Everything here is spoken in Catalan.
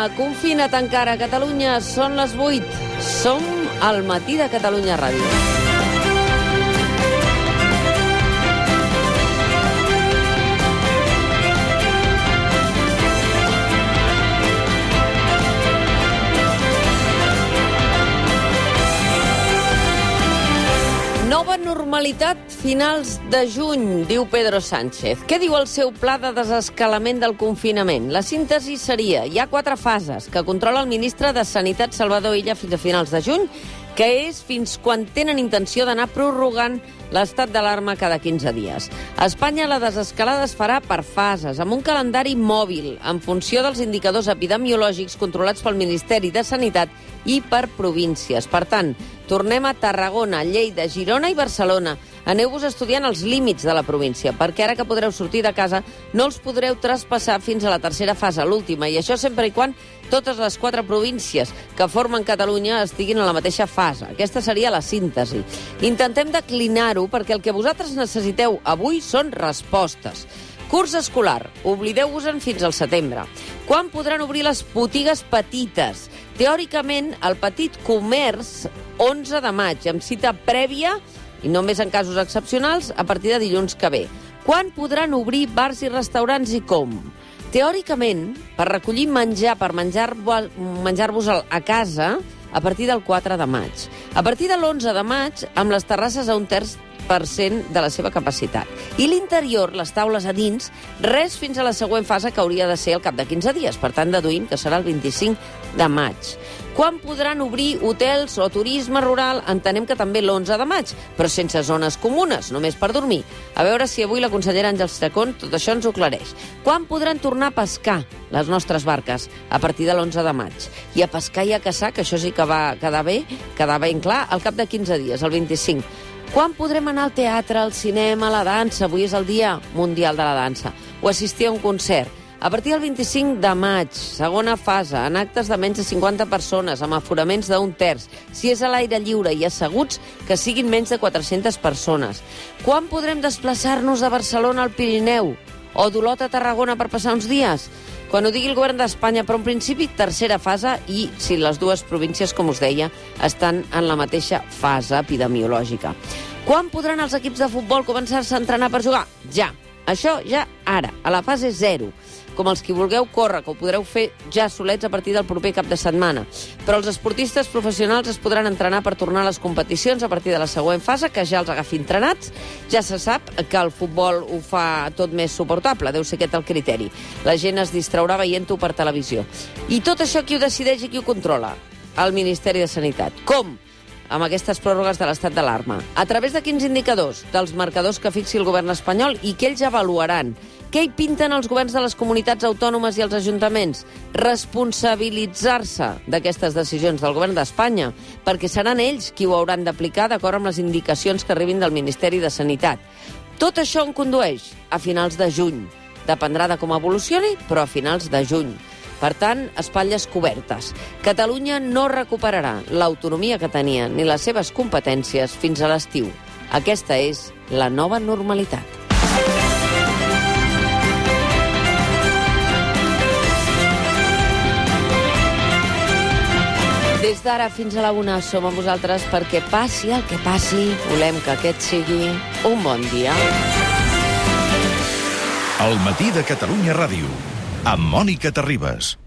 Confina't encara, Catalunya. Són les 8. Som al matí de Catalunya Ràdio. Nova normalitat finals de juny, diu Pedro Sánchez. Què diu el seu pla de desescalament del confinament? La síntesi seria: hi ha 4 fases que controla el ministre de Sanitat, Salvador Illa, fins a finals de juny, que és fins quan tenen intenció d'anar prorrogant l'estat d'alarma cada 15 dies. A Espanya la desescalada es farà per fases, amb un calendari mòbil, en funció dels indicadors epidemiològics controlats pel Ministeri de Sanitat i per províncies. Per tant, tornem a Tarragona, Lleida, Girona i Barcelona. Aneu-vos estudiant els límits de la província, perquè ara que podreu sortir de casa no els podreu traspassar fins a la tercera fase, l'última, i això sempre i quan totes les 4 províncies que formen Catalunya estiguin a la mateixa fase. Aquesta seria la síntesi. Intentem declinar-ho perquè el que vosaltres necessiteu avui són respostes. Curs escolar, oblideu-vos-en fins al setembre. Quan podran obrir les botigues petites? Teòricament, el petit comerç, 11 de maig, amb cita prèvia, i només en casos excepcionals, a partir de dilluns que ve. Quan podran obrir bars i restaurants i com? Teòricament, per recollir menjar, per menjar-vos a casa, a partir del 4 de maig. A partir de l'11 de maig, amb les terrasses a 1/3% de la seva capacitat. I l'interior, les taules a dins, res fins a la següent fase, que hauria de ser al cap de 15 dies. Per tant, deduïm que serà el 25 de maig. Quan podran obrir hotels o turisme rural? Entenem que també l'11 de maig, però sense zones comunes, només per dormir. A veure si avui la consellera Àngels Chacón tot això ens ho aclareix. Quan podran tornar a pescar les nostres barques? A partir de l'11 de maig. I a pescar i a caçar, que això sí que va quedar ben clar, al cap de 15 dies, el 25. Quan podrem anar al teatre, al cinema, a la dansa? Avui és el Dia Mundial de la Dansa. O assistir a un concert. A partir del 25 de maig, segona fase, en actes de menys de 50 persones, amb aforaments d'1/3. Si és a l'aire lliure i asseguts, que siguin menys de 400 persones. Quan podrem desplaçar-nos de Barcelona al Pirineu? O d'Olot a Tarragona per passar uns dies? Quan ho digui el govern d'Espanya, però en principi tercera fase, i si les dues províncies, com us deia, estan en la mateixa fase epidemiològica. Quan podran els equips de futbol començar-se a entrenar per jugar? Ja. Això ja ara, a la fase 0. Com els que vulgueu córrer, que ho podreu fer ja solets a partir del proper cap de setmana. Però els esportistes professionals es podran entrenar per tornar a les competicions a partir de la següent fase, que ja els agafi entrenats. Ja se sap que el futbol ho fa tot més suportable, deu ser aquest el criteri. La gent es distraurà veient-ho per televisió. I tot això qui ho decideix i qui ho controla? El Ministeri de Sanitat. Com? Amb aquestes pròrrogues de l'estat d'alarma. A través de quins indicadors? Dels marcadors que fixi el govern espanyol i que ells avaluaran. Què hi pinten els governs de les comunitats autònomes i els ajuntaments? Responsabilitzar-se d'aquestes decisions del govern d'Espanya, perquè seran ells qui ho hauran d'aplicar d'acord amb les indicacions que arribin del Ministeri de Sanitat. Tot això on condueix? A finals de juny. Dependrà de com evolucioni, però a finals de juny. Per tant, espatlles cobertes. Catalunya no recuperarà l'autonomia que tenia ni les seves competències fins a l'estiu. Aquesta és la nova normalitat. Des d'ara fins a la 1 som amb vosaltres perquè passi el que passi, volem que aquest sigui un bon dia. El matí de Catalunya Ràdio, amb Mònica Terribas.